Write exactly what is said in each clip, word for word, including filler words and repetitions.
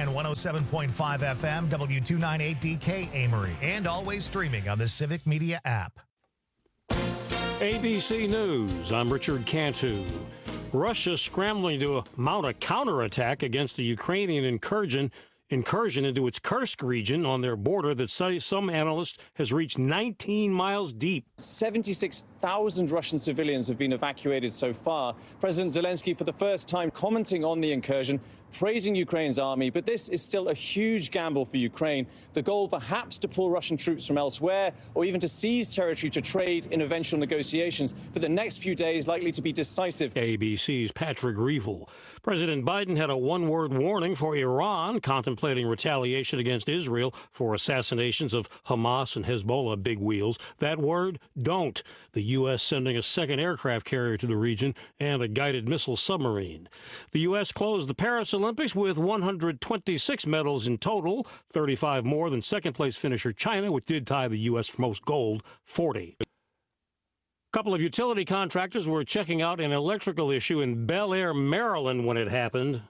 on one oh seven point five F M, W two ninety-eight D K Amory, and always streaming on the Civic Media app. A B C News, I'm Richard Cantu. Russia scrambling to mount a counterattack against the Ukrainian incursion incursion into its Kursk region on their border that some analysts has reached nineteen miles deep. seventy-six thousand Russian civilians have been evacuated so far. President Zelensky, for the first time, commenting on the incursion, praising Ukraine's army. But this is still a huge gamble for Ukraine. The goal perhaps to pull Russian troops from elsewhere or even to seize territory to trade in eventual negotiations. But the next few days likely to be decisive. A B C's Patrick Reevell. President Biden had a one-word warning for Iran contemplating retaliation against Israel for assassinations of Hamas and Hezbollah big wheels. That word, don't. The U S sending a second aircraft carrier to the region and a guided missile submarine. The U S closed the Paris Olympics with one hundred twenty-six medals in total, thirty-five more than second-place finisher China, which did tie the U S for most gold, forty. A couple of utility contractors were checking out an electrical issue in Bel Air, Maryland when it happened.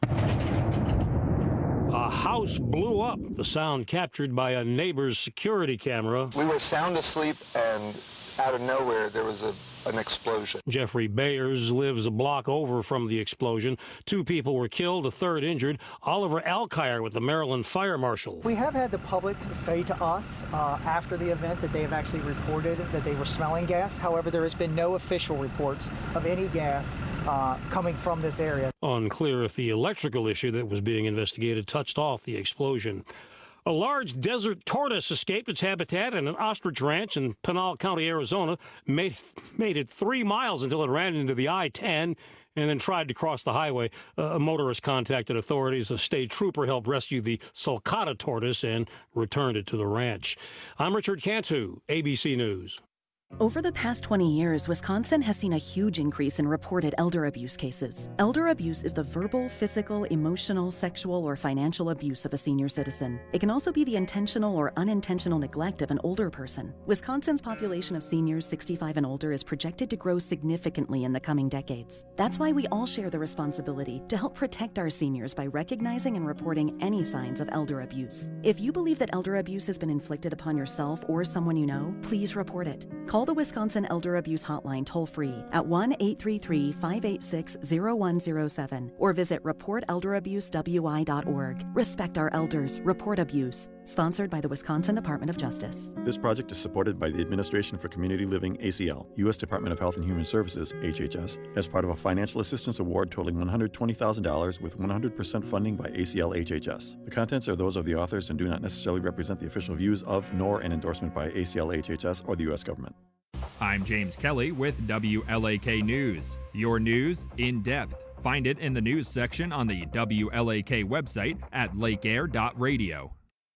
A house blew up, the sound captured by a neighbor's security camera. We were sound asleep, and out of nowhere, there was a, an explosion. Jeffrey Bayers lives a block over from the explosion. Two people were killed, a third injured. Oliver Alkire with the Maryland Fire Marshal. We have had the public say to us uh, after the event that they have actually reported that they were smelling gas. However, there has been no official reports of any gas uh, coming from this area. Unclear if the electrical issue that was being investigated touched off the explosion. A large desert tortoise escaped its habitat in an ostrich ranch in Pinal County, Arizona, made, made it three miles until it ran into the I ten and then tried to cross the highway. Uh, a motorist contacted authorities. A state trooper helped rescue the sulcata tortoise and returned it to the ranch. I'm Richard Cantu, A B C News. Over the past twenty years, Wisconsin has seen a huge increase in reported elder abuse cases. Elder abuse is the verbal, physical, emotional, sexual, or financial abuse of a senior citizen. It can also be the intentional or unintentional neglect of an older person. Wisconsin's population of seniors sixty-five and older is projected to grow significantly in the coming decades. That's why we all share the responsibility to help protect our seniors by recognizing and reporting any signs of elder abuse. If you believe that elder abuse has been inflicted upon yourself or someone you know, please report it. Call the Wisconsin Elder Abuse Hotline toll-free at one eight three three, five eight six, zero one zero seven or visit report elder abuse w i dot org. Respect our elders. Report abuse. Sponsored by the Wisconsin Department of Justice. This project is supported by the Administration for Community Living, A C L, U S Department of Health and Human Services, H H S, as part of a financial assistance award totaling one hundred twenty thousand dollars with one hundred percent funding by A C L H H S. The contents are those of the authors and do not necessarily represent the official views of nor an endorsement by A C L H H S or the U S government. I'm James Kelly with W L A K News. Your news in depth. Find it in the news section on the W L A K website at lake air dot radio.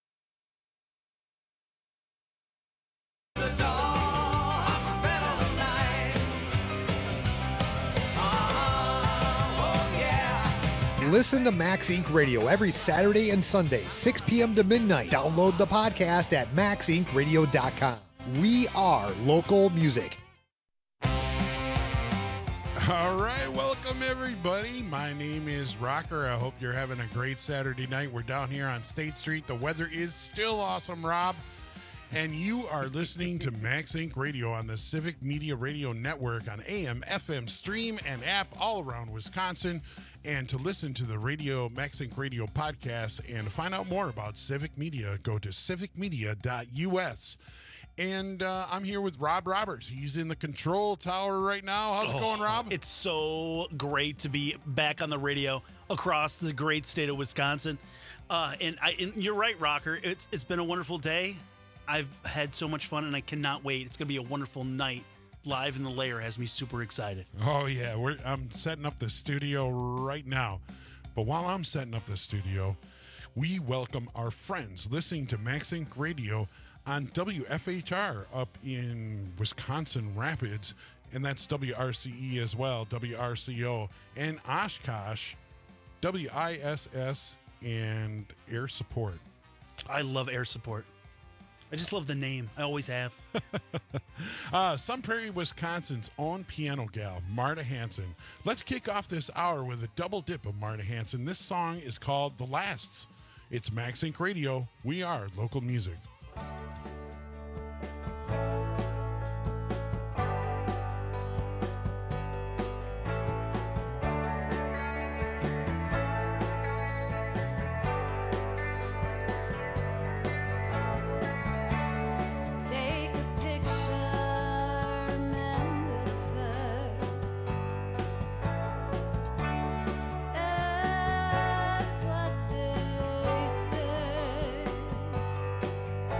Listen to Max Incorporated. Radio every Saturday and Sunday, six p.m. to midnight. Download the podcast at max inc radio dot com. We are local music. All right, welcome everybody. My name is Rocker. I hope you're having a great Saturday night. We're down here on State Street. The weather is still awesome, Rob. And you are listening to Max Inc Radio on the Civic Media Radio Network on A M, F M, stream, and app all around Wisconsin. And to listen to the radio Max Inc Radio podcast and to find out more about Civic Media, go to civic media dot u s. And uh, I'm here with Rob Roberts. He's in the control tower right now. How's oh, it going, Rob? It's so great to be back on the radio across the great state of Wisconsin. Uh, and, I, and you're right, Rocker. It's It's been a wonderful day. I've had so much fun, and I cannot wait. It's going to be a wonderful night. Live in the Lair has me super excited. Oh, yeah. We're, I'm setting up the studio right now. But while I'm setting up the studio, we welcome our friends listening to Max Inc Radio on W F H R up in Wisconsin Rapids, and that's W R C E as well, W R C O, and Oshkosh, W I S S, and Air Support. I love Air Support. I just love the name. I always have. uh, Sun Prairie, Wisconsin's own piano gal, Marta Hanson. Let's kick off this hour with a double dip of Marta Hanson. This song is called The Lasts. It's MaxInc Radio. We are local music. That's what they say.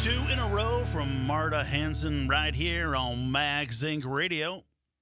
Two in a row from Marta Hanson right here on Max Inc Radio.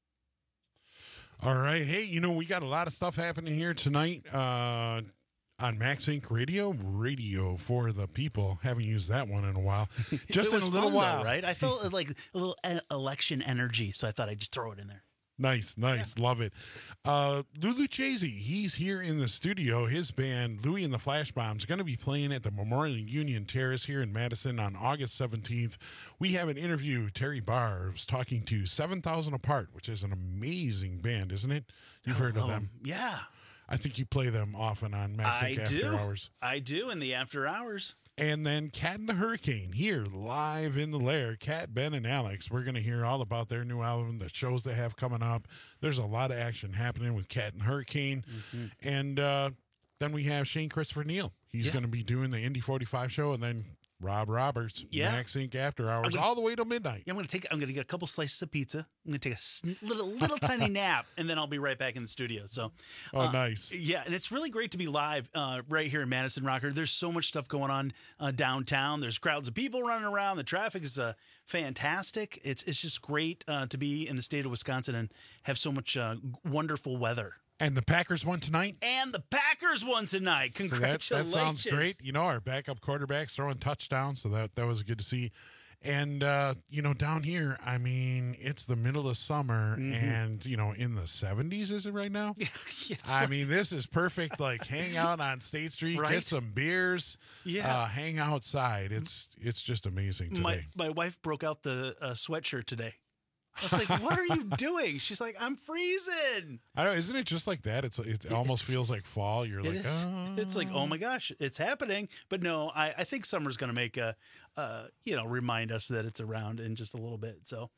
All right. Hey, you know, we got a lot of stuff happening here tonight uh, on Max Inc Radio. Radio for the people. Haven't used that one in a while. Just it was in a little fun, while. Though, right? I felt like a little election energy, so I thought I'd just throw it in there. Nice, nice. Yeah. Love it. Uh, Lulu Chasey, he's here in the studio. His band, Louie and the Flash Bombs, going to be playing at the Memorial Union Terrace here in Madison on August seventeenth. We have an interview. Terry Barr was talking to seven thousand Apart, which is an amazing band, isn't it? You've heard oh, of them. Yeah. I think you play them often on Max After do. Hours. I do in the after hours. And then Cat and the Hurricane here live in the lair. Cat, Ben, and Alex. We're going to hear all about their new album, the shows they have coming up. There's a lot of action happening with Cat and Hurricane. Mm-hmm. And uh, then we have Shane Christopher Neal. He's yeah. going to be doing the Indy forty-five show, and then Rob Roberts, yeah. Max Inc After Hours, gonna, all the way till midnight. Yeah, I'm going to take. I'm going to get a couple slices of pizza. I'm going to take a sn- little, little tiny nap, and then I'll be right back in the studio. So, oh, uh, nice. Yeah, and it's really great to be live uh, right here in Madison Rocker. There's so much stuff going on uh, downtown. There's crowds of people running around. The traffic is uh, fantastic. It's it's just great uh, to be in the state of Wisconsin and have so much uh, wonderful weather. And the Packers won tonight. And the Packers won tonight. Congratulations. So that, that sounds great. You know, our backup quarterback's throwing touchdowns, so that, that was good to see. And, uh, you know, down here, I mean, it's the middle of summer, mm-hmm. and, you know, in the seventies, is it right now? yes. I mean, this is perfect. Like, hang out on State Street, right? Get some beers, yeah. uh, hang outside. It's it's just amazing today. My, my wife broke out the uh, sweatshirt today. I was like, what are you doing? She's like, I'm freezing. I don't, isn't it just like that? It's It almost feels like fall. You're it like, is. oh. It's like, oh my gosh, it's happening. But no, I, I think summer's going to make a, uh, you know, remind us that it's around in just a little bit. So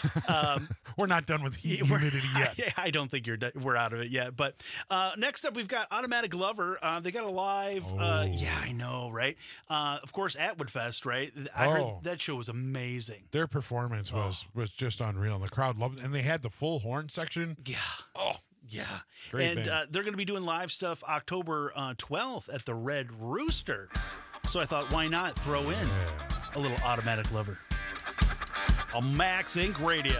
um, we're not done with humidity yet. I, I don't think you're we're out of it yet. But uh, next up, we've got Automatic Lover. Uh, they got a live. Oh. Uh, yeah, I know, right? Uh, of course, Atwood Fest, right? I oh. heard that show was amazing. Their performance was oh. was just unreal. The crowd loved it. And they had the full horn section. Yeah. Oh, yeah. Great and uh, they're going to be doing live stuff October uh, twelfth at the Red Rooster. So I thought, why not throw in yeah. a little Automatic Lover on Max Inc Radio.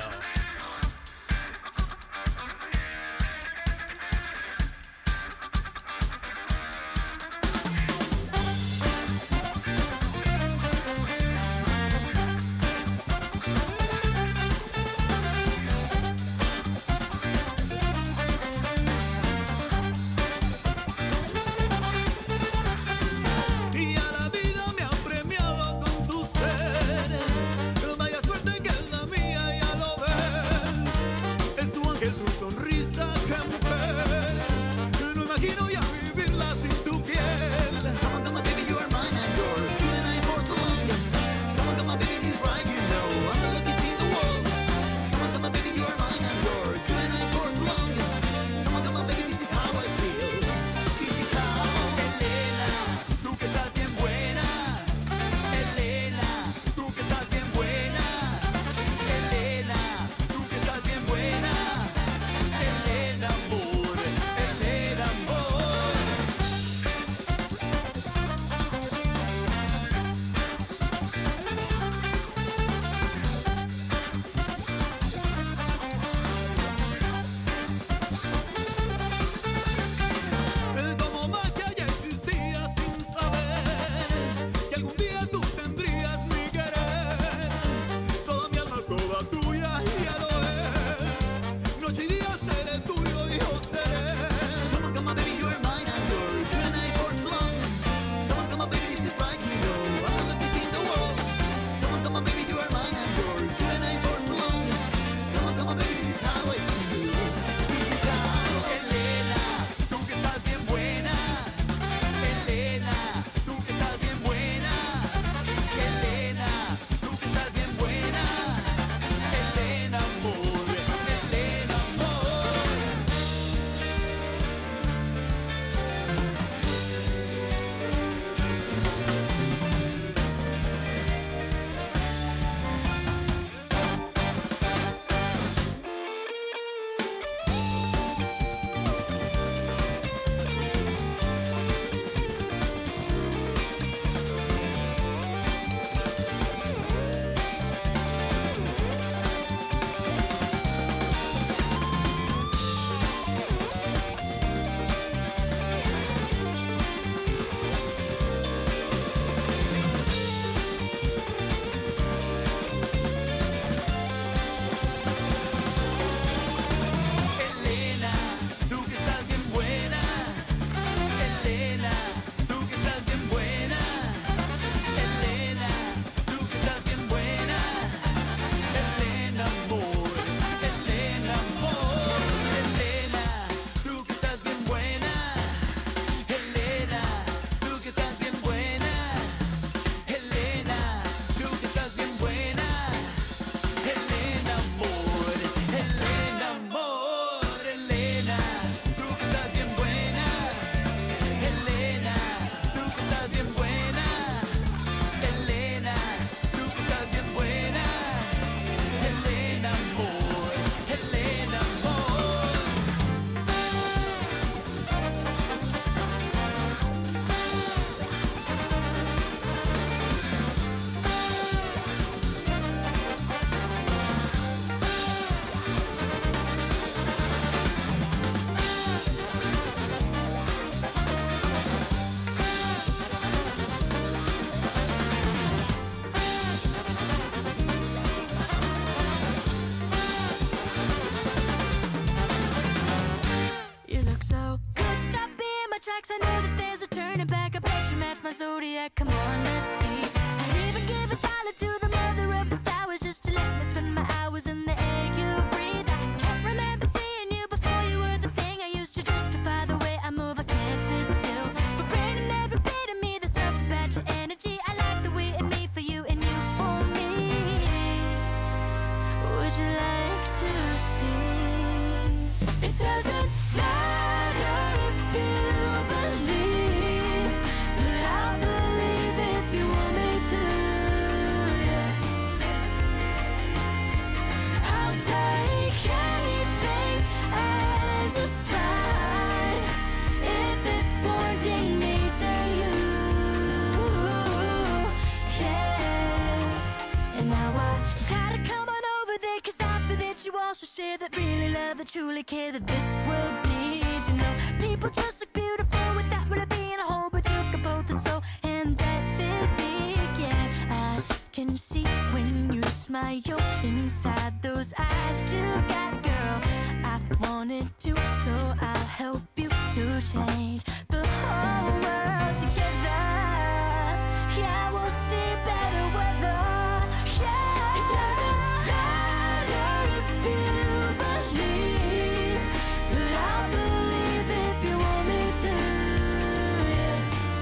truly care that this world needs. You know, people just look beautiful without really being a whole, but you've got both the soul and that physique. Yeah, I can see when you smile inside those eyes that you've got, girl. I wanted to, so I'll help you to change the whole world together. Yeah, we'll see better weather. Yeah, it doesn't matter if you believe, but I'll believe if you want me to. Yeah.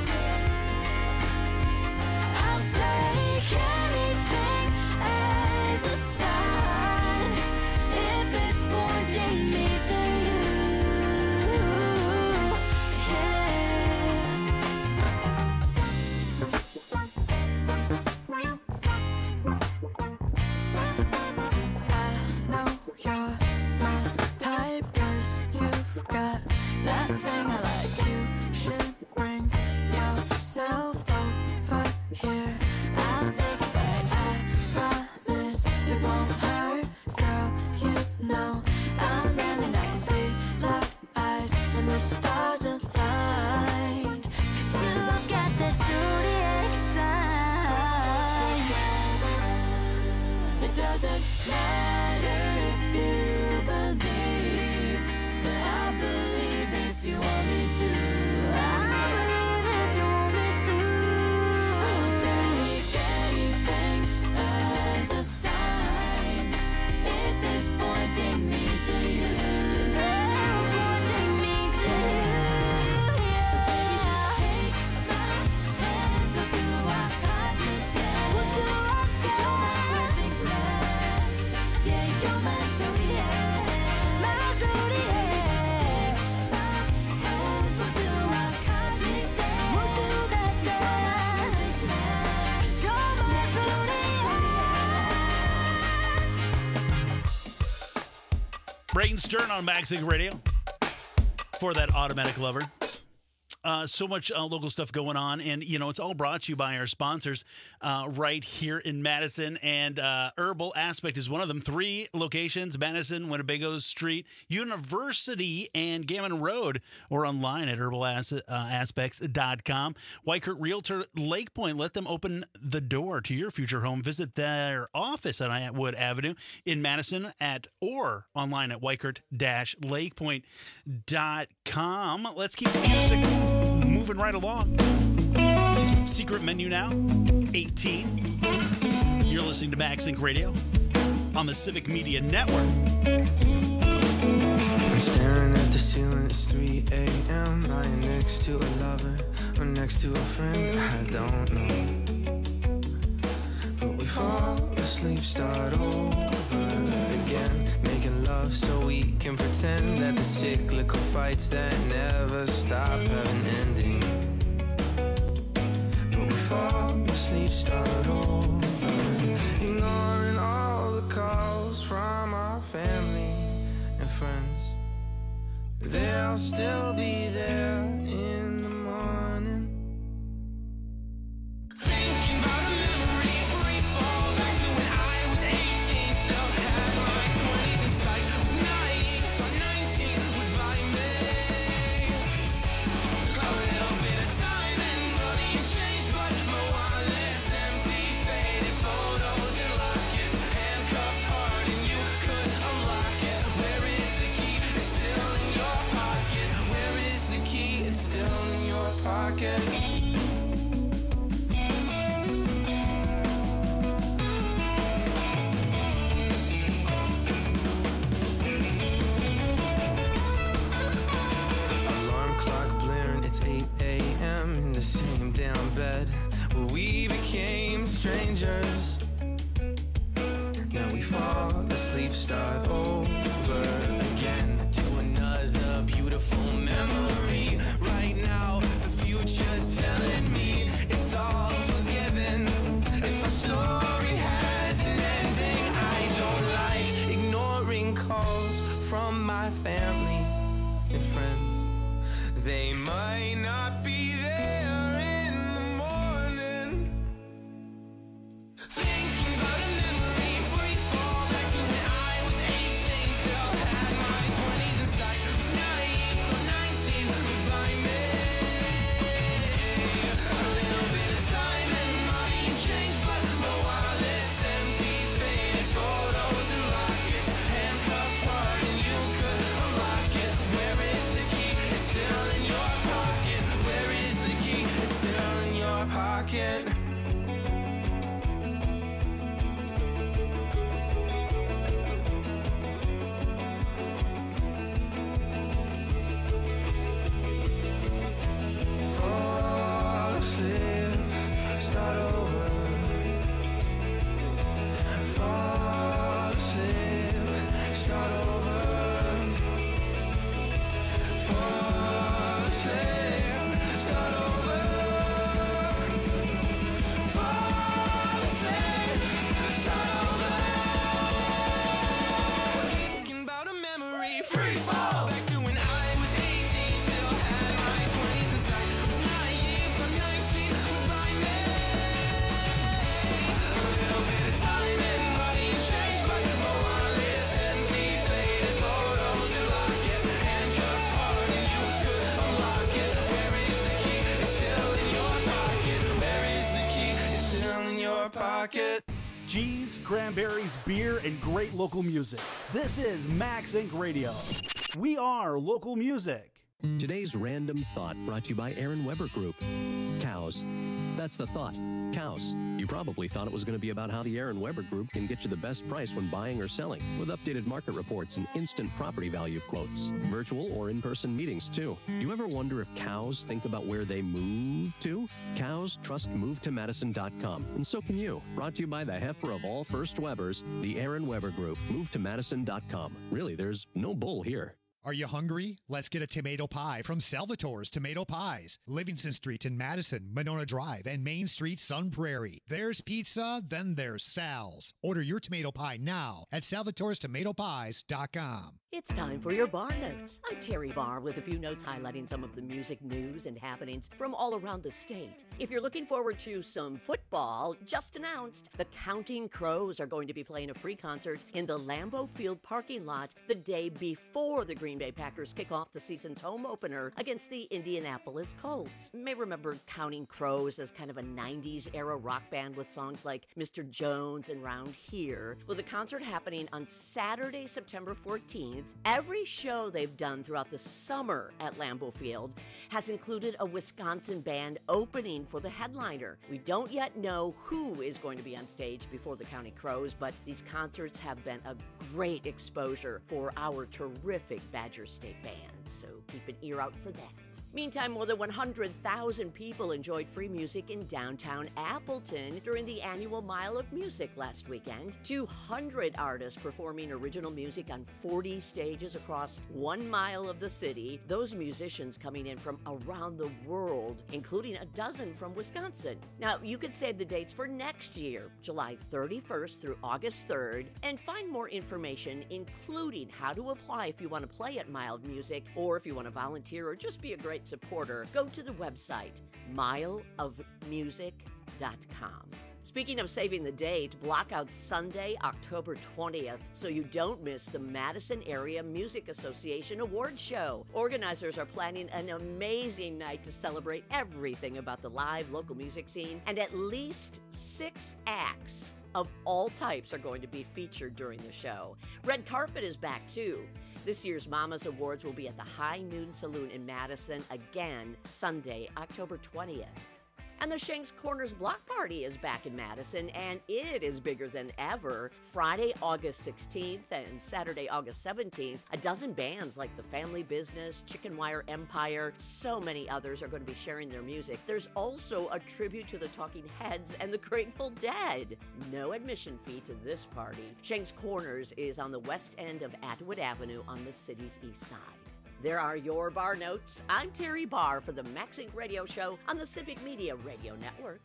I'll take anything as a sign if it's pointing me to you. I know you're my type, 'cause you've got that thing I like. You should bring yourself over here. I'll take it back, I promise it won't hurt, girl. You know I'm really nice. We locked eyes and the stars aligned, 'cause you've got that zodiac sign. It doesn't matter if you believe, but I believe if you want me to. I believe if you want me to. I'll take anything as a sign if it's pointing me to you. Pointing me to you. So baby, just take my hand, we'll do our cosmic dance. We'll do our You're my perfect smash. Yeah, you're my zodiac. My zodiac. My hands, we'll do our cosmic dance. We'll do that dance. You're my zodiac. Braden Stern on Maxing Radio for that automatic lover. Uh, so much uh, local stuff going on, and you know it's all brought to you by our sponsors uh, right here in Madison. And uh, Herbal Aspect is one of them. Three locations: Madison, Winnebago Street, University, and Gammon Road, or online at herbal aspects dot com. Weichert Realtor Lake Point. Let them open the door to your future home. Visit their office on Atwood Avenue in Madison at or online at weichert dash lakepoint dot com. Let's keep the music moving right along. Secret menu now, eighteen. You're listening to MaxInc Radio on the Civic Media Network. I'm staring at the ceiling, it's three a.m. Lying next to a lover or next to a friend, I don't know. But we fall asleep, start over again, making love so we can pretend that the cyclical fights that never stop have an ending. But we fall asleep, start over, ignoring all the calls from our family and friends. They'll still be there in the morning. Thinking about a memory, free fall back to when I was eighteen, still had my twenties in sight. Was naive, thought nineteen would buy me a little bit of time and money and change, but my wallet's empty, faded photos and lockets, handcuffed hard and you could unlock it. Where is the key? It's still in your pocket. Where is the key? It's still in your pocket. Alarm clock blaring, it's eight a.m. in the same damn bed where we became strangers. Now we fall asleep, start over again to another beautiful memory. Right now, the future's telling me it's all forgiven. If our story has an ending, I don't like ignoring calls from my family and friends. They might not be there in the morning. Thinking about a memory, free fall back to when I was eighteen, still had my twenties. pocket. Cheese, cranberries, beer, and great local music. This is Max Inc Radio. We are local music. Today's Random Thought brought to you by Aaron Weber Group. Cows. That's the thought. Cows. You probably thought it was going to be about how the Aaron Weber Group can get you the best price when buying or selling, with updated market reports and instant property value quotes. Virtual or in-person meetings, too. You ever wonder if cows think about where they move to? Cows trust move to madison dot com, and so can you. Brought to you by the heifer of all First Webers, the Aaron Weber Group. move to madison dot com. Really, there's no bull here. Are you hungry? Let's get a tomato pie from Salvatore's Tomato Pies. Livingston Street in Madison, Monona Drive, and Main Street, Sun Prairie. There's pizza, then there's Sal's. Order your tomato pie now at salvatores tomato pies dot com. It's time for your Bar Notes. I'm Terry Barr with a few notes highlighting some of the music news and happenings from all around the state. If you're looking forward to some football, just announced the Counting Crows are going to be playing a free concert in the Lambeau Field parking lot the day before the Green Bay Packers kick off the season's home opener against the Indianapolis Colts. You may remember Counting Crows as kind of a nineties era rock band with songs like Mister Jones and Round Here. With the concert happening on Saturday, September fourteenth, every show they've done throughout the summer at Lambeau Field has included a Wisconsin band opening for the headliner. We don't yet know who is going to be on stage before the Counting Crows, but these concerts have been a great exposure for our terrific Badger State band, so keep an ear out for that. Meantime, more than one hundred thousand people enjoyed free music in downtown Appleton during the annual Mile of Music last weekend. two hundred artists performing original music on forty stages across one mile of the city. Those musicians coming in from around the world, including a dozen from Wisconsin. Now, you could save the dates for next year, July thirty-first through August third, and find more information, including how to apply if you want to play at Mile of Music, or if you want to volunteer or just be a great supporter. Go to the website, mile of music dot com. Speaking of saving the date, block out Sunday, October twentieth, so you don't miss the Madison Area Music Association Awards Show. Organizers are planning an amazing night to celebrate everything about the live local music scene, and at least six acts of all types are going to be featured during the show. Red Carpet is back, too. This year's Mama's Awards will be at the High Noon Saloon in Madison, again, Sunday, October twentieth. And the Shanks Corners Block Party is back in Madison, and it is bigger than ever. Friday, August sixteenth and Saturday, August seventeenth, a dozen bands like The Family Business, Chicken Wire Empire, so many others are going to be sharing their music. There's also a tribute to the Talking Heads and the Grateful Dead. No admission fee to this party. Shanks Corners is on the west end of Atwood Avenue on the city's east side. There are your Bar Notes. I'm Terry Barr for the Max Inc Radio Show on the Civic Media Radio Network.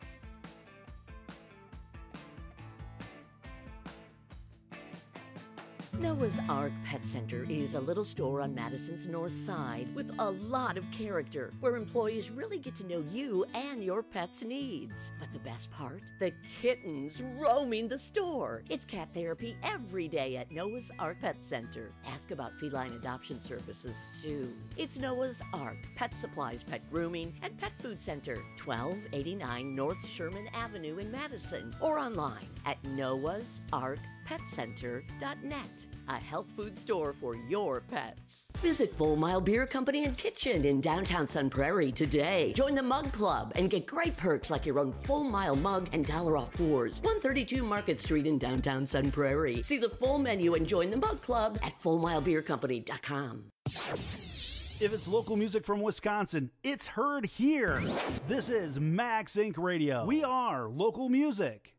Noah's Ark Pet Center is a little store on Madison's north side with a lot of character, where employees really get to know you and your pet's needs. But the best part? The kittens roaming the store. It's cat therapy every day at Noah's Ark Pet Center. Ask about feline adoption services, too. It's Noah's Ark Pet Supplies, Pet Grooming, and Pet Food Center, twelve eighty-nine North Sherman Avenue in Madison, or online at noahs ark pet center dot net. A health food store for your pets. Visit Full Mile Beer Company and Kitchen in downtown Sun Prairie today. Join the Mug Club and get great perks like your own Full Mile mug and dollar off pours. one thirty-two Market Street in downtown Sun Prairie. See the full menu and join the Mug Club at full mile beer company dot com. If it's local music from Wisconsin, it's heard here. This is Max Inc Radio. We are local music.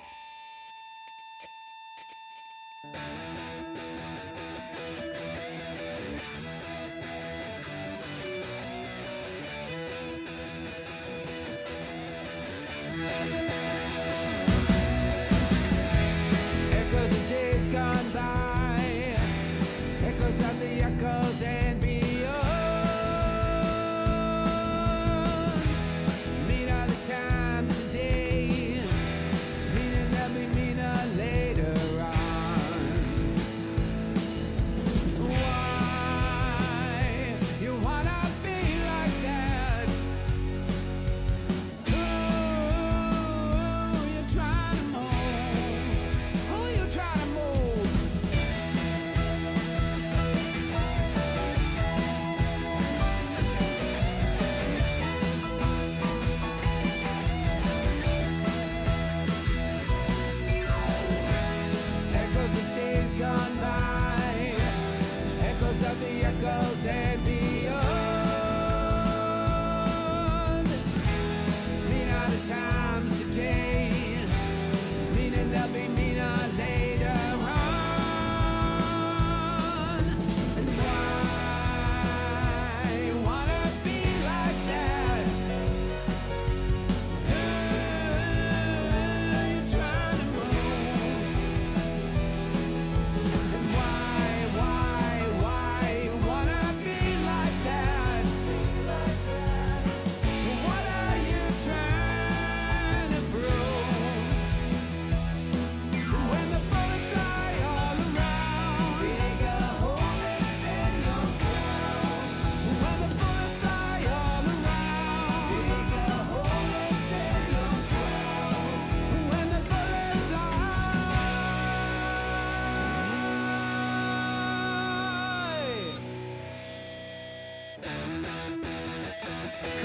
Echoes of days gone by, echoes of the echoes and beyond. Mean all the times today, meaning they'll be meaner later on.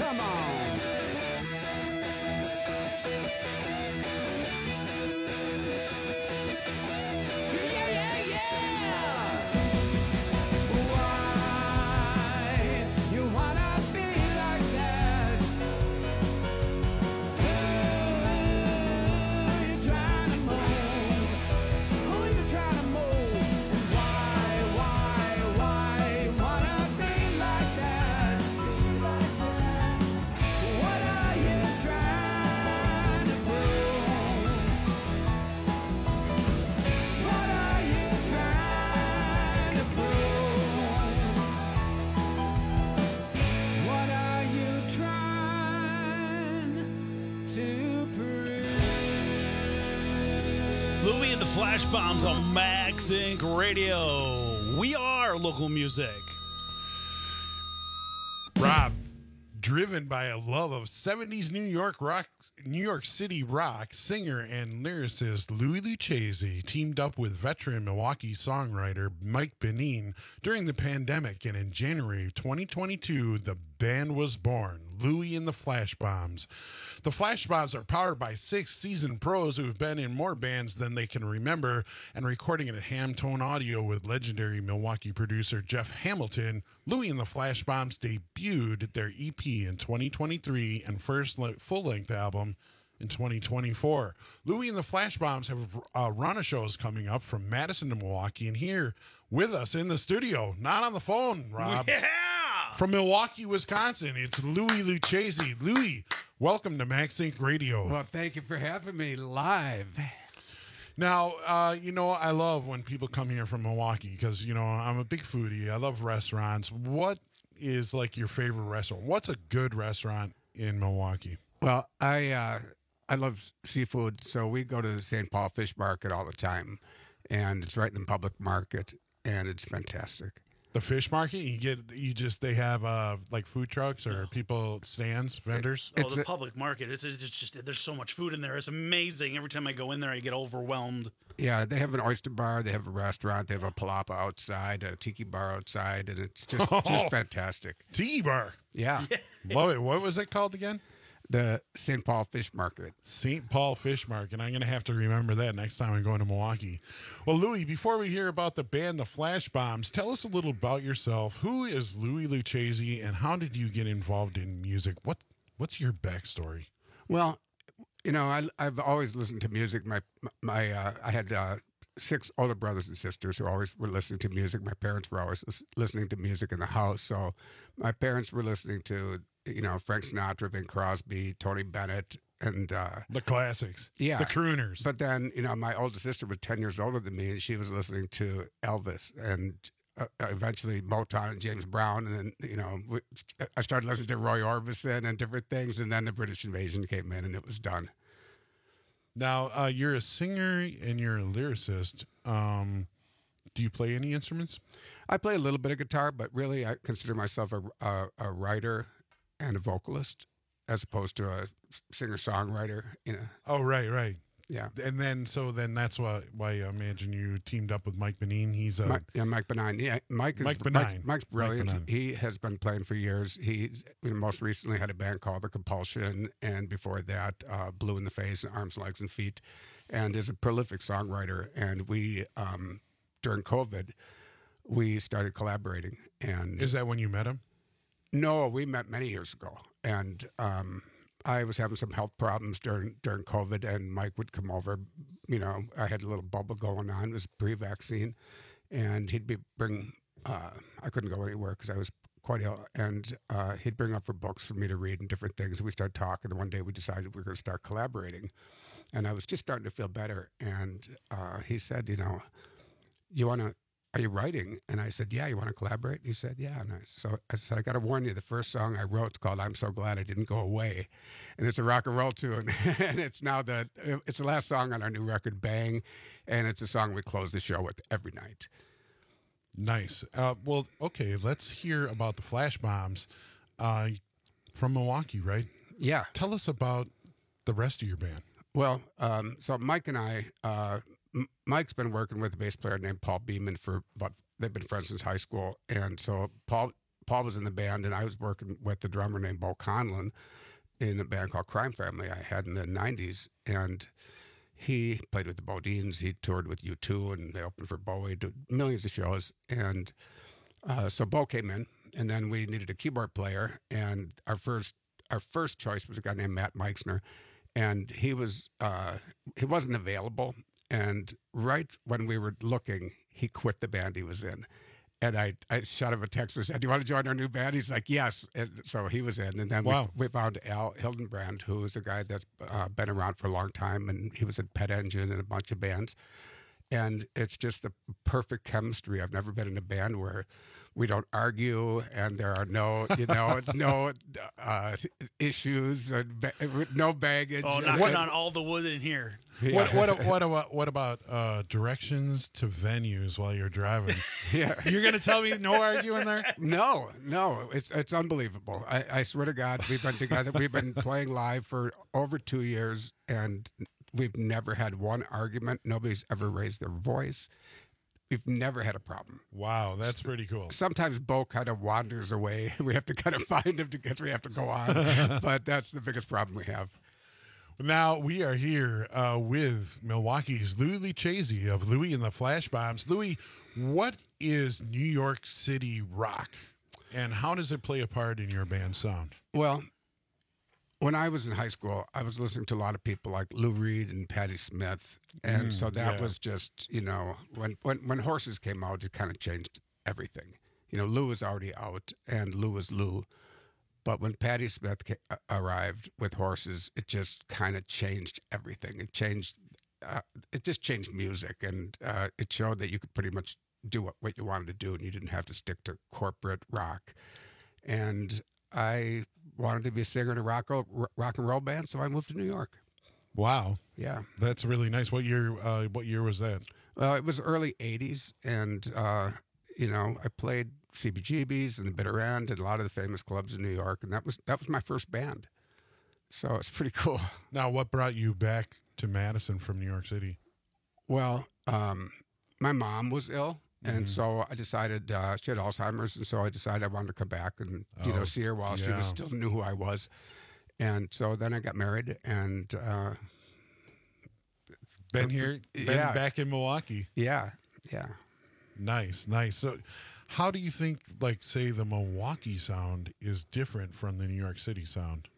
Come on. Yeah, yeah, yeah. Why you wanna be like that? Who you trying to move? Who you trying to move? And why, why, why wanna be like that? What are you trying to prove? What are you trying to prove? What are you trying to prove? Louie and the Flash Bombs on Max Incorporated. Radio. We are local music. Rob, driven by a love of seventies New York rock, New York City rock, singer and lyricist Louie Lucchese teamed up with veteran Milwaukee songwriter Mike Benin during the pandemic, and in January twenty twenty-two, the band was born, Louie and the Flash Bombs. The Flash Bombs are powered by six seasoned pros who have been in more bands than they can remember, and recording it at Hamtone Audio with legendary Milwaukee producer Jeff Hamilton. Louie and the Flash Bombs debuted their E P in twenty twenty-three and first le- full-length album in twenty twenty-four. Louie and the Flash Bombs have uh, Rana shows coming up from Madison to Milwaukee, and here with us in the studio, not on the phone, Rob. Yeah! From Milwaukee, Wisconsin, it's Louie Lucchese. Louie, welcome to Max Inc Radio. Well, thank you for having me live. Now, uh, you know, I love when people come here from Milwaukee because, you know, I'm a big foodie. I love restaurants. What is like your favorite restaurant? What's a good restaurant in Milwaukee? Well, I uh, I love seafood, so we go to the Saint Paul Fish Market all the time, and it's right in the public market, and it's fantastic. The fish market, you get, you just, they have uh, like food trucks or people, stands, vendors. Oh, the public market. It's, it's just, there's so much food in there. It's amazing. Every time I go in there, I get overwhelmed. Yeah, they have an oyster bar, they have a restaurant, they have a palapa outside, a tiki bar outside, and it's just, Oh. just fantastic. Tiki bar. Yeah. Love it. What was it called again? The Saint Paul Fish Market. Saint Paul Fish Market. I'm going to have to remember that next time I go to Milwaukee. Well, Louie, before we hear about the band, the Flash Bombs, tell us a little about yourself. Who is Louie Lucchese, and how did you get involved in music? What What's your backstory? Well, you know, I, I've always listened to music. My my uh, I had uh, six older brothers and sisters who always were listening to music. My parents were always lis- listening to music in the house. So my parents were listening to, you know, Frank Sinatra, Bing Crosby, Tony Bennett, and uh, the classics. Yeah, the crooners. But then, you know, my older sister was ten years older than me, and she was listening to Elvis and uh, eventually Motown and James Brown. And then, you know, we, I started listening to Roy Orbison and different things. And then the British invasion came in, and it was done. Now, uh, you're a singer and you're a lyricist. Um, do you play any instruments? I play a little bit of guitar, but really I consider myself a, a, a writer and a vocalist as opposed to a singer-songwriter. You know. Oh, right, right. Yeah. And then, so then that's why, why I imagine you teamed up with Mike Benin. He's a... Mike, yeah, Mike Benign. Yeah, Mike is Mike Mike's, Benign. Mike's brilliant. Mike Benign. He has been playing for years. He you know, most recently had a band called The Compulsion, and before that, uh, Blue in the Face, Arms, Legs, and Feet, and is a prolific songwriter. And we, um, during COVID, we started collaborating. And Is that when you met him? No, we met many years ago, and um, I was having some health problems during during COVID, and Mike would come over. You know, I had a little bubble going on. It was pre-vaccine, and he'd be bring. Uh, I couldn't go anywhere because I was quite ill, and uh, he'd bring up for books for me to read and different things. And we started talking, and one day we decided we were going to start collaborating, and I was just starting to feel better. And uh, he said, you know, you want to. Are you writing? And I said, yeah, you want to collaborate? And he said, yeah. And I, so I said, I got to warn you, the first song I wrote is called I'm So Glad I Didn't Go Away. And it's a rock and roll tune. And it's now the, it's the last song on our new record, Bang. And it's a song we close the show with every night. Nice. Uh, well, okay, let's hear about the Flash Bombs uh, from Milwaukee, right? Yeah. Tell us about the rest of your band. Well, um, so Mike and I, uh, M- Mike's been working with a bass player named Paul Beeman for about, they've been friends since high school. And so Paul Paul was in the band, and I was working with the drummer named Bo Conlon in a band called Crime Family I had in the nineties. And he played with the Bodines. He toured with U two, and they opened for Bowie, did millions of shows. And uh, so Bo came in, and then we needed a keyboard player. And our first our first choice was a guy named Matt Meixner, and he was uh, he wasn't available. And right when we were looking, he quit the band he was in. And I, I shot him a text and said, "Do you want to join our new band?" He's like, "Yes." And so he was in. And then Wow. we, we found Al Hildenbrand, who is a guy that's uh, been around for a long time. And he was in Pet Engine and a bunch of bands. And it's just the perfect chemistry. I've never been in a band where we don't argue and there are no, you know, no uh, issues, or ba- no baggage. Oh, knocking on all the wood in here. What what what about what about uh, directions to venues while you're driving? Yeah, you're gonna tell me no arguing there? No, no, it's it's unbelievable. I, I swear to God, we've been together. We've been playing live for over two years, and we've never had one argument. Nobody's ever raised their voice. We've never had a problem. Wow, that's pretty cool. Sometimes Bo kind of wanders away. We have to kind of find him because we have to go on. But that's the biggest problem we have. Now we are here uh, with Milwaukee's Louis Lucchese of Louis and the Flash Bombs. Louis, what is New York City rock, and how does it play a part in your band's sound? Well, when I was in high school, I was listening to a lot of people like Lou Reed and Patti Smith, and Mm, so that yeah. was just, you know, when, when when Horses came out, it kind of changed everything. You know, Lou was already out, and Lou was Lou. But when Patti Smith ca- uh, arrived with Horses, it just kind of changed everything. It changed, uh, it just changed music, and uh, it showed that you could pretty much do what, what you wanted to do, and you didn't have to stick to corporate rock. And I wanted to be a singer in a rock, rock and roll band, so I moved to New York. Wow, yeah, that's really nice. What year? Uh, what year was that? Well, it was early eighties, and uh, you know, I played C B G B's and the Bitter End and a lot of the famous clubs in New York, and that was that was my first band. So it's pretty cool. Now, what brought you back to Madison from New York City? Well, um, my mom was ill, and Mhm. so I decided uh, she had Alzheimer's, and so I decided I wanted to come back and you Oh, know see her while she yeah. was still knew who I was. And so then I got married, and uh, Been here, been yeah, back in Milwaukee. yeah, yeah. Nice, nice. So, how do you think, like, say, the Milwaukee sound is different from the New York City sound?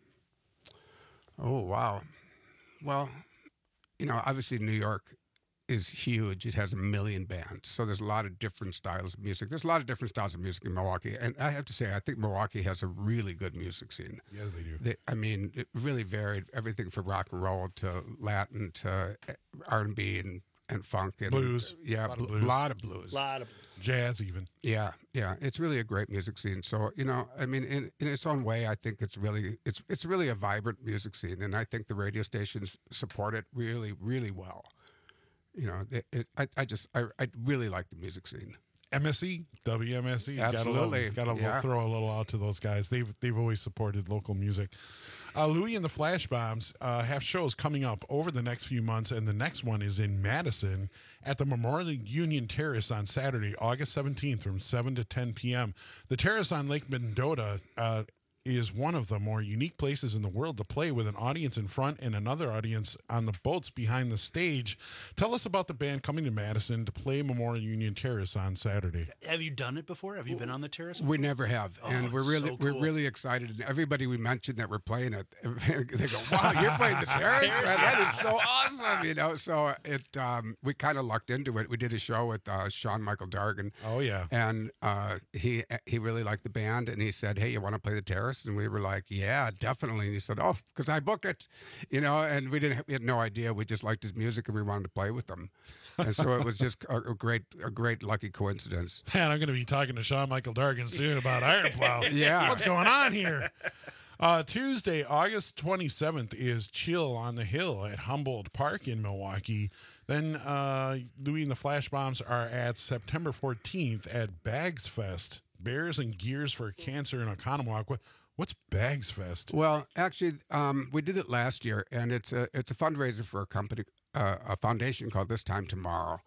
Oh, wow. Well, you know, obviously New York is huge. It has a million bands. So there's a lot of different styles of music. There's a lot of different styles of music in Milwaukee. And I have to say, I think Milwaukee has a really good music scene. Yeah, they do. They, I mean, it really varied. Everything from rock and roll to Latin to R and B and, and funk. And, Blues. Yeah, Lot of bl- blues. lot of blues. lot of Jazz, even. Yeah, yeah, it's really a great music scene. So you know, I mean, in, in its own way, I think it's really it's it's really a vibrant music scene, and I think the radio stations support it really, really well. You know, it, it, I I just I, I really like the music scene. M S E, W M S E. Absolutely. Got to Yeah. throw a little out to those guys. They've they've always supported local music. Uh, Louis and the Flash Bombs uh, have shows coming up over the next few months, and the next one is in Madison at the Memorial Union Terrace on Saturday, August seventeenth from seven to ten p.m. The terrace on Lake Mendota uh, is one of the more unique places in the world to play with an audience in front and another audience on the boats behind the stage. Tell us about the band coming to Madison to play Memorial Union Terrace on Saturday. Have you done it before? Have you been on the terrace? We never have, Oh, and we're it's really so we're cool. really excited. And everybody we mentioned that we're playing it, they go, "Wow, you're playing the terrace, man! That is so awesome!" You know, so it um, we kind of lucked into it. We did a show with uh, Sean Michael Dargan. Oh yeah, and uh, he he really liked the band, and he said, "Hey, you want to play the terrace?" And we were like, "Yeah, definitely." And he said, "Oh, because I book it," you know. And we didn't we had no idea. We just liked his music, and we wanted to play with him. And so it was just a, a great a great lucky coincidence. Man, I'm going to be talking to Sean Michael Dargan soon about Iron Plow. Yeah. What's going on here? Uh, Tuesday, August twenty-seventh is Chill on the Hill at Humboldt Park in Milwaukee. Then uh, Louis and the Flash Bombs are at September fourteenth at Bags Fest, Bears and Gears for Cancer in Oconomowoc. What, what's Bags Fest? Well, actually, um, we did it last year, and it's a it's a fundraiser for a company, uh, a foundation called This Time Tomorrow,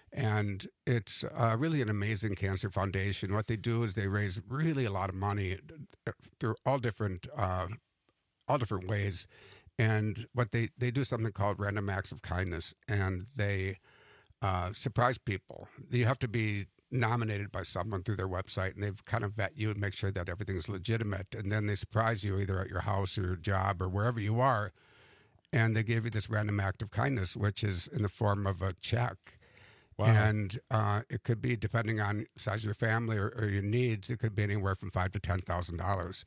And it's uh, really an amazing cancer foundation. What they do is they raise really a lot of money through all different uh, all different ways. And what they, they do something called random acts of kindness, and they uh, surprise people. You have to be nominated by someone through their website, and they've kind of vet you and make sure that everything's legitimate. And then they surprise you either at your house or your job or wherever you are, and they give you this random act of kindness, which is in the form of a check. Wow. And uh, it could be, depending on the size of your family or, or your needs, it could be anywhere from five to ten thousand dollars.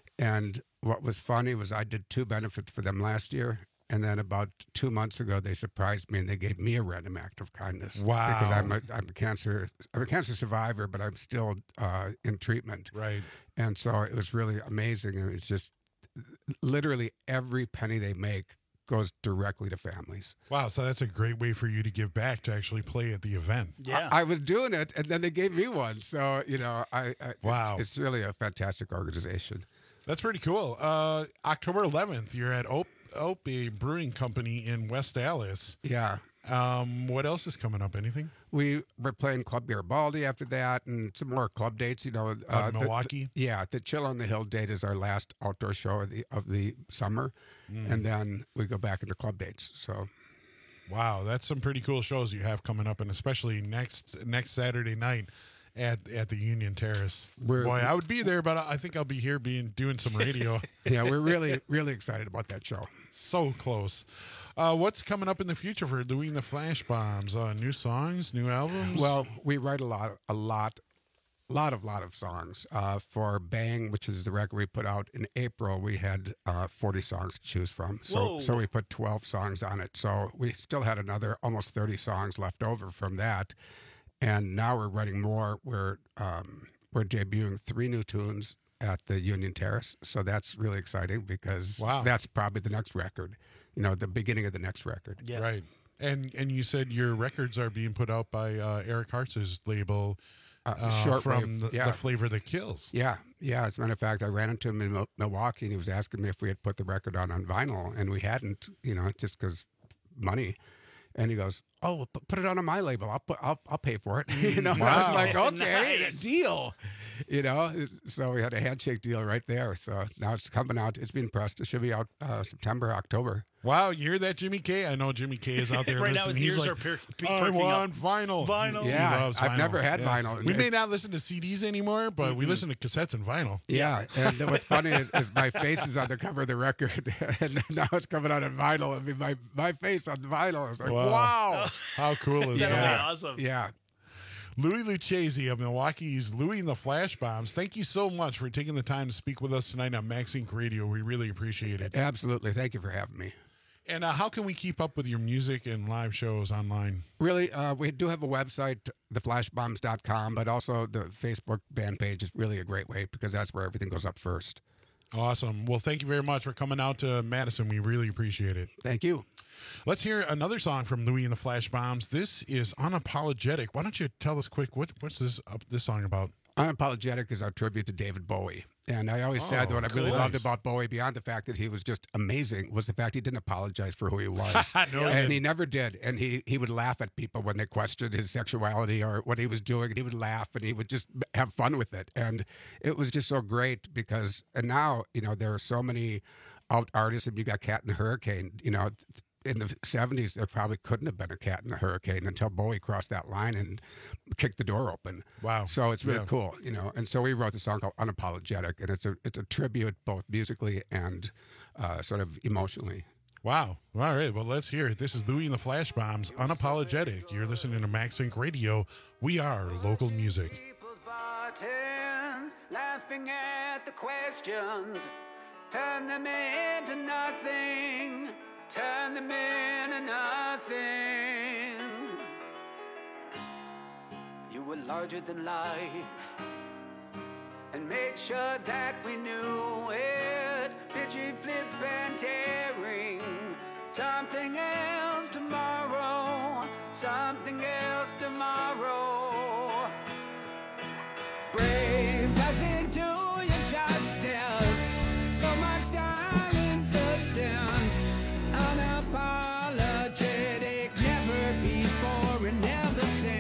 And what was funny was I did two benefits for them last year, and then about two months ago they surprised me and they gave me a random act of kindness. Wow! Because I'm a I'm a cancer I'm a cancer survivor, but I'm still uh, in treatment. Right. And so it was really amazing. And it's just literally every penny they make goes directly to families. Wow, so that's a great way for you to give back, to actually play at the event. Yeah, I, I was doing it, and then they gave me one. So you know, I, I wow, it's, it's really a fantastic organization. That's pretty cool. Uh, October eleventh, you're at Ope, Ope Brewing Company in West Dallas. Yeah. Um, what else is coming up? Anything? We were playing Club Garibaldi after that, and some more club dates. You know, uh, the, Milwaukee. The, yeah, the Chill on the Hill date is our last outdoor show of the of the summer, mm. and then we go back into club dates. So, wow, that's some pretty cool shows you have coming up, and especially next next Saturday night at at the Union Terrace. We're, Boy, I would be there, but I think I'll be here being doing some radio. Yeah, we're really really excited about that show. So close. Uh, what's coming up in the future for doing the Flash Bombs? Uh, new songs, new albums? Well, we write a lot, a lot, lot of, lot of songs. Uh, for Bang, which is the record we put out in April, we had uh, forty songs to choose from. So, Whoa. so we put twelve songs on it. So we still had another almost thirty songs left over from that. And now we're writing more. We're um, we're debuting three new tunes at the Union Terrace. So that's really exciting because wow. that's probably the next record. You know, the beginning of the next record. Yeah. Right. And and you said your records are being put out by uh, Eric Hartz's label uh, uh, Short from Wave, the, yeah. the Flavor That Kills. Yeah. Yeah. As a matter of fact, I ran into him in Mil- Milwaukee, and he was asking me if we had put the record out on vinyl, and we hadn't, you know, just because money. And he goes, "Oh, well, p- put it on, on my label. I'll put, I'll, I'll pay for it." You know, Wow. I was like, "Okay, Nice. deal." You know, so we had a handshake deal right there. So now it's coming out. It's being pressed. It should be out uh, September, October. Wow, you hear that, Jimmy K? I know Jimmy K is out there Right now listening. his He's ears like, are per- per- I perking want up. vinyl. Vinyl. He Yeah, loves I've vinyl. never had Yeah. vinyl. We may not listen to C Ds anymore, but we listen to cassettes and vinyl. Yeah, and what's funny is, is my face is on the cover of the record, and now it's coming out on vinyl. I mean, my, my face on vinyl is like, Wow. wow. How cool is That'll be that? awesome. Yeah. Louis Lucchese of Milwaukee's Louis and the Flash Bombs, thank you so much for taking the time to speak with us tonight on Max Inc Radio. We really appreciate it. Absolutely. Thank you for having me. And uh, how can we keep up with your music and live shows online? Really, uh, we do have a website, the flash bombs dot com, but also the Facebook band page is really a great way because that's where everything goes up first. Awesome. Well, thank you very much for coming out to Madison. We really appreciate it. Thank you. Let's hear another song from Louis and the Flash Bombs. This is Unapologetic. Why don't you tell us quick, what, what's this uh, this song about? Unapologetic is our tribute to David Bowie. And I always said Oh, that what I really cool. loved about Bowie, beyond the fact that he was just amazing, was the fact he didn't apologize for who he was. No, he and didn't. he never did. And he, he would laugh at people when they questioned his sexuality or what he was doing. And he would laugh and he would just have fun with it. And it was just so great because, and now, you know, there are so many out artists, and you got Cat in the Hurricane, you know, in the seventies, there probably couldn't have been a Cat in the Hurricane until Bowie crossed that line and kicked the door open. Wow. So it's really Yeah. cool, you know. And so we wrote the song called Unapologetic, and it's a it's a tribute both musically and uh, sort of emotionally. Wow. All right. Well, let's hear it. This is Louis and the Flash Bombs, Unapologetic. You're listening to Max Inc Radio. We are local music. Bartends, laughing at the questions, turn them into nothing, turn them into nothing. You were larger than life, and made sure that we knew it. Pitchy, flip, and tearing, something else tomorrow, something else tomorrow. Brave doesn't do you justice. So much style and substance. Unapologetic, never before and never since.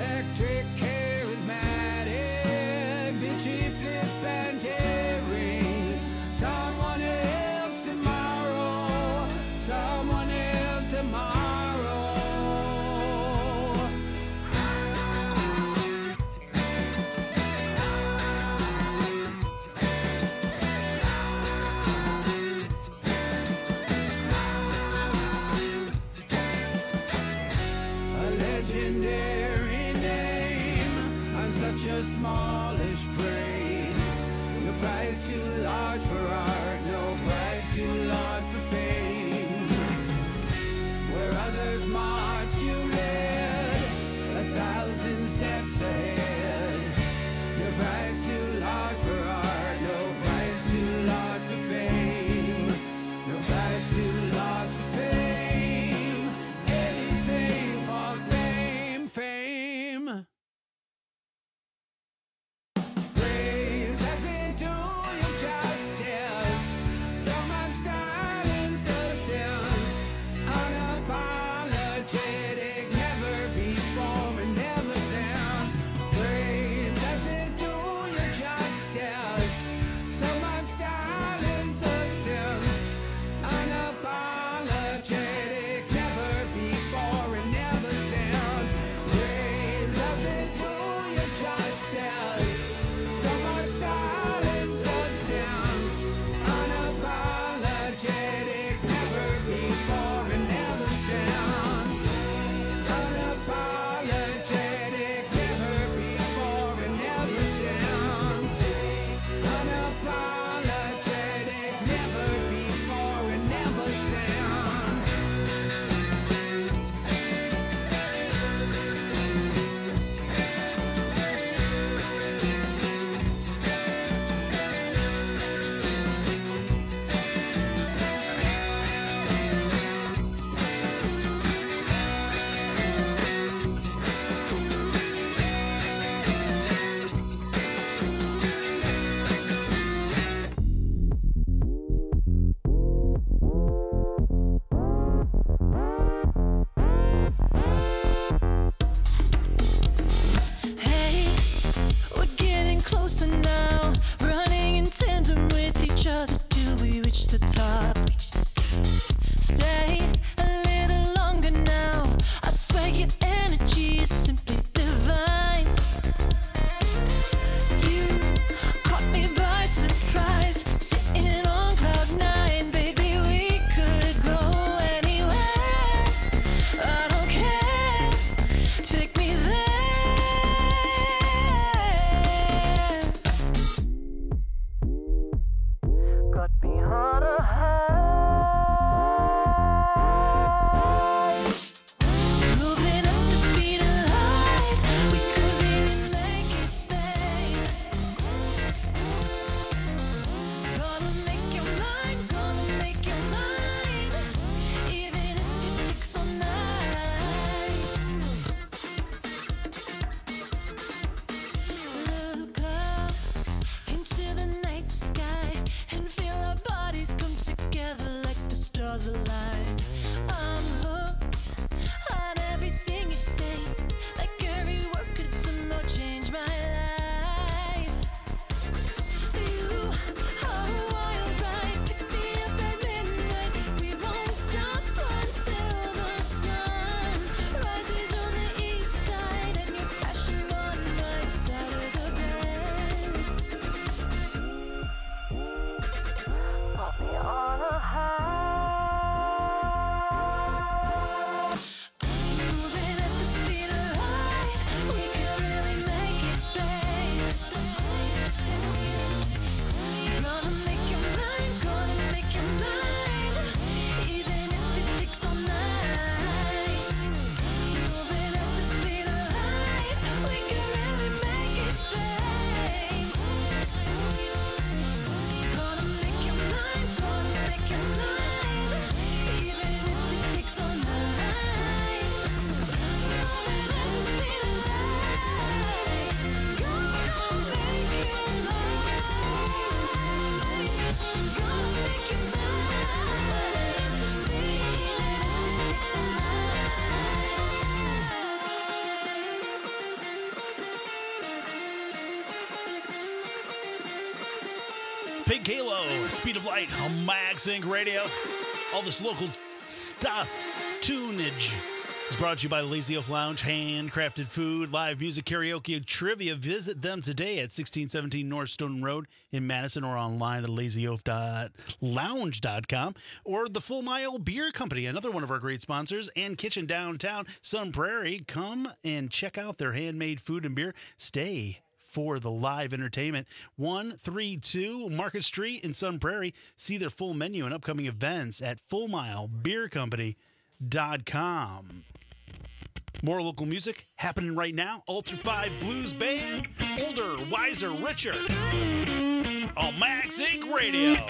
electric, charismatic, bitchy, flip and caring. Someone else tomorrow, someone else tomorrow. A legendary name on such a smallish frame. No price too large for art, no price too large for fame. Where others marched, you read a thousand steps ahead. No price too large for art, no price too large for fame. No price too large for fame. Anything for fame, fame. Brave doesn't do you justice. So much style and substance. Unapologetic, never before and never sounds. Pig Halo, Speed of Light on Max Inc Radio. All this local stuff, tunage, is brought to you by the Lazy Oaf Lounge. Handcrafted food, live music, karaoke, and trivia. Visit them today at sixteen seventeen North Stoughton Road in Madison, or online at lazy oaf dot lounge dot com. Or the Full Mile Beer Company, another one of our great sponsors, and Kitchen downtown Sun Prairie. Come and check out their handmade food and beer. Stay for the live entertainment. one thirty-two Market Street in Sun Prairie. See their full menu and upcoming events at full mile beer company dot com. More local music happening right now. Ultra five Blues Band, Older, Wiser, Richer on Max Inc Radio.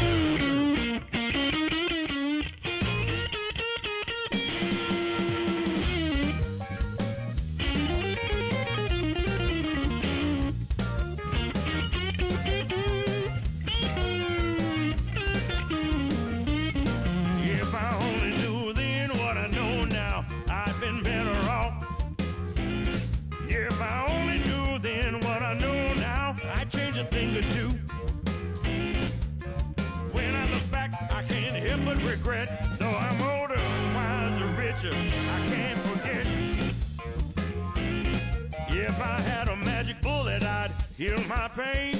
If I only knew then what I know now, I'd been better off. If I only knew then what I know now, I'd change a thing or two. When I look back, I can't help but regret. Though I'm older, wiser, richer, I can't forget. If I had a magic bullet, I'd heal my pain.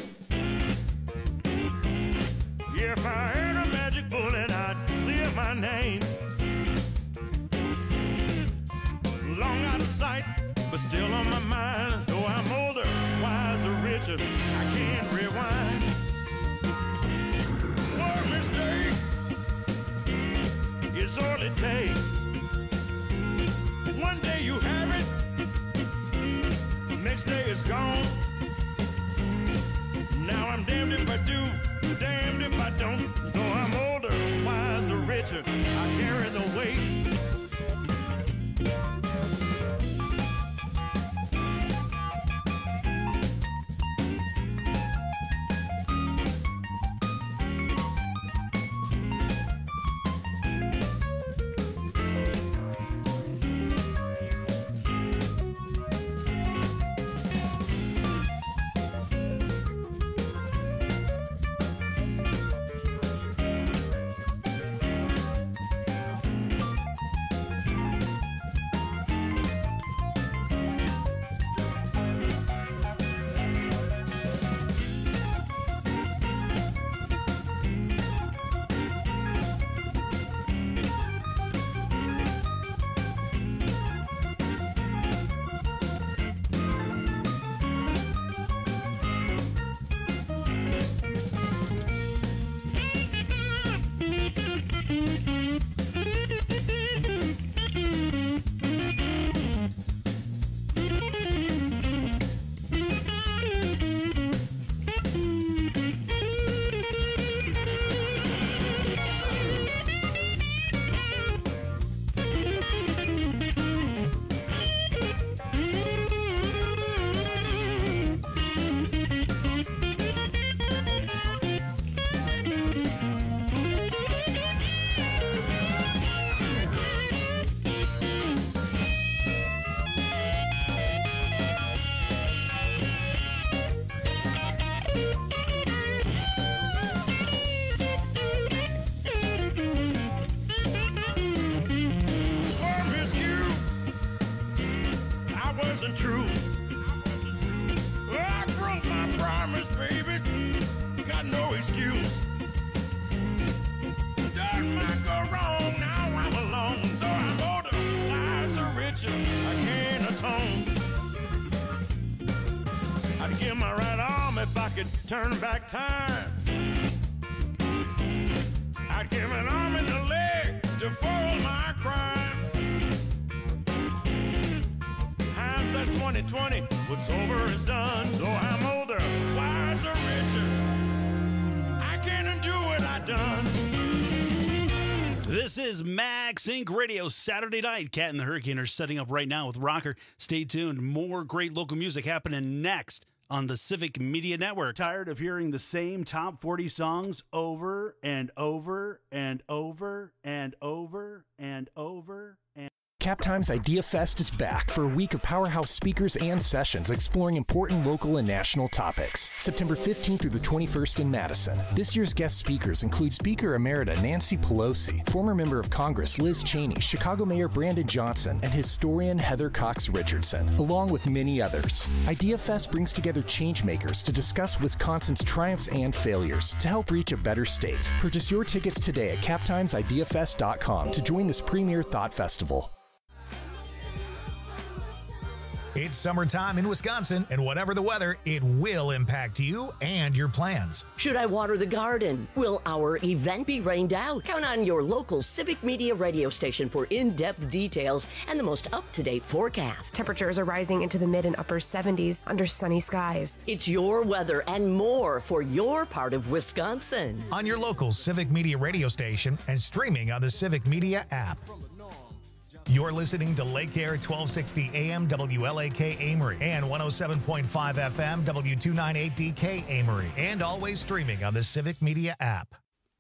If I had a magic bullet, I'd clear my name. Long out of sight, but still on my mind. Though I'm older, wiser, richer, I can't rewind. One mistake is all it takes. One day you have it, next day it's gone. Now I'm damned if I do, damned if I don't. Though I'm older, wiser, richer, I carry the weight. Wasn't true. I broke my promise, baby. Got no excuse. Done might go wrong, now I'm alone. Though I'm older, wiser, richer, I can't atone. I'd give my right arm if I could turn back time. I'd give an arm and a leg to foil my crime. Hindsight's twenty twenty, what's over is done. Though I'm older, wiser, richer, I can't undo what I done. This is Max Inc Radio Saturday night. Cat and the Hurricane are setting up right now with Rocker. Stay tuned. More great local music happening next on the Civic Media Network. Tired of hearing the same top forty songs over and over and over and over and over and Cap Times Idea Fest is back for a week of powerhouse speakers and sessions exploring important local and national topics. September fifteenth through the twenty-first in Madison. This year's guest speakers include Speaker Emerita Nancy Pelosi, former member of Congress Liz Cheney, Chicago Mayor Brandon Johnson, and historian Heather Cox Richardson, along with many others. Idea Fest brings together changemakers to discuss Wisconsin's triumphs and failures to help reach a better state. Purchase your tickets today at cap times idea fest dot com to join this premier thought festival. It's summertime in Wisconsin, and whatever the weather, it will impact you and your plans. Should I water the garden? Will our event be rained out? Count on your local Civic Media radio station for in-depth details and the most up-to-date forecast. Temperatures are rising into the mid and upper seventies under sunny skies. It's your weather and more for your part of Wisconsin. On your local Civic Media radio station and streaming on the Civic Media app. You're listening to Lake Air twelve sixty A M W L A K Amory and one oh seven point five F M W two ninety-eight D K Amory, and always streaming on the Civic Media app.